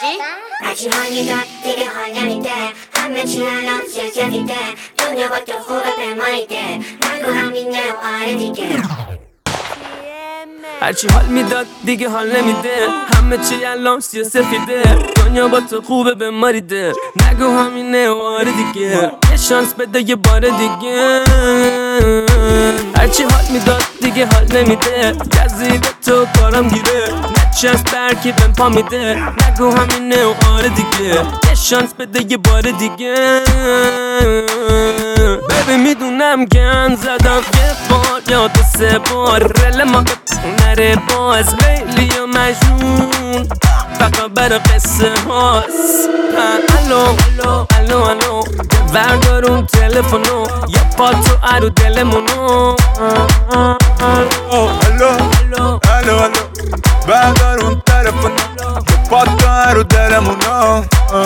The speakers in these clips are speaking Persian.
هرچی حال میداد دیگه حال نمیده، همه چی الان سیاسیده، دنیا با تو خوبه به مایده، نگو همینه و آره دیگه. هرچی حال میداد دیگه حال نمیده، همه چی الان سیاسیده، دنیا با تو خوبه به ماریده، نگو همینه و آره دیگه، یه شانس بده یه بار دیگه. هرچی حال میداد دیگه حال نمیده، گزیده تو کارم گیره، نچست برکی بهم پا میده، نگو همینه و آره دیگه، یه شانس بده یه بار دیگه. ببین میدونم گن زدم یه بار یا دو سه بار، رل ما نره باز لیلی و مجنون فقط برا قصه هاست. الو بردارون تلفونو یا پا تو ارو دلمونو. الو بردارون تلفونو یا پا تو ارو دلمونو.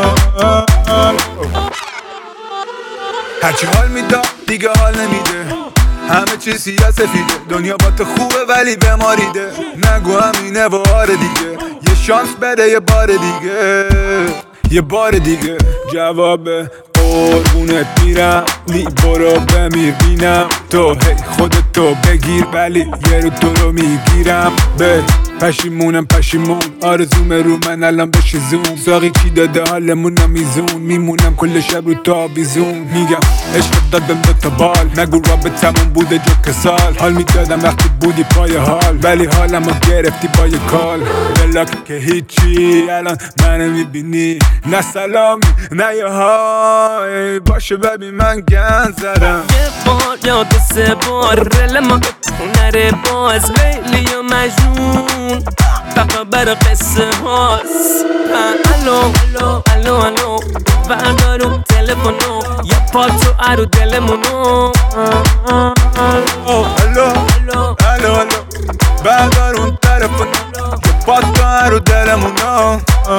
هرچی حال میداد دیگه حال نمیده، همه چی سیاسفیده، دنیا با تو خوبه ولی بماریده، نگو همینه و آره دیگه، یه شانس بده یه بار دیگه، یه بار دیگه. جواب قربونت میرم نی برو بمیر بینم، تو هی خودتو بگیر ولی یه رو تو رو میگیرم. به پشیمون آرزومه رو من الان بشه زوم، ساقی چی داده حالمونم میزون، میمونم کل شب رو تا بیزون. میگم عشق داد بهم دوتا بال، نگو رابطمون بوده جو کسال، حال میدادم وقتی بودی پای حال ولی حالمو گرفتی با یه کال. بلاک که هیچی الان منو میبینی، نه سلامی نه یه های، باشه ببین من گن زدم یه بار یا دو سه بار، رل ما نره باز لیلی و مجنون فقط برا قصه هاست. الو بردارون تلفونو یا پا تو ارو دلمونو. الو بردارون تلفونو یا پا تو ارو دلمونو.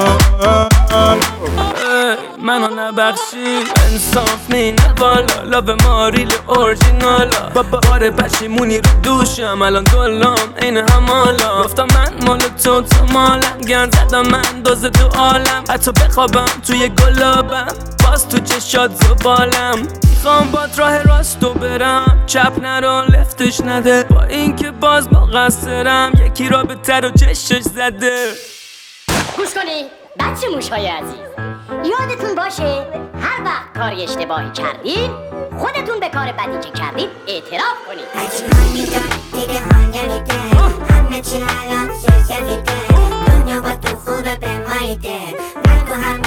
منو نبخشی انصاف نی نه بالا، لاب ماریل اورجینالا، بابا بار پشیمونی رو دوشم الان دلم این همالا، گفتم من مال تو مالم، گن زدم من دوز تو عالم، حتی بخوابم توی گلابم باز تو چشات زبالم، میخوام باد راه راستو برم چپ نرو لفتش نده، با اینکه باز مقصرم یکی را به تر و چشش زده. گوش کنی بچه موشهای عزیز، یادتون باشه هر وقت کاری اشتباهی کردین خودتون به کار بدی که کردین اعتراف کنید. هرچی حال میداد دیگه حال نمیده، همه چی الان سیاسیده، دنیا با تو خوبه به مایده، نگو هم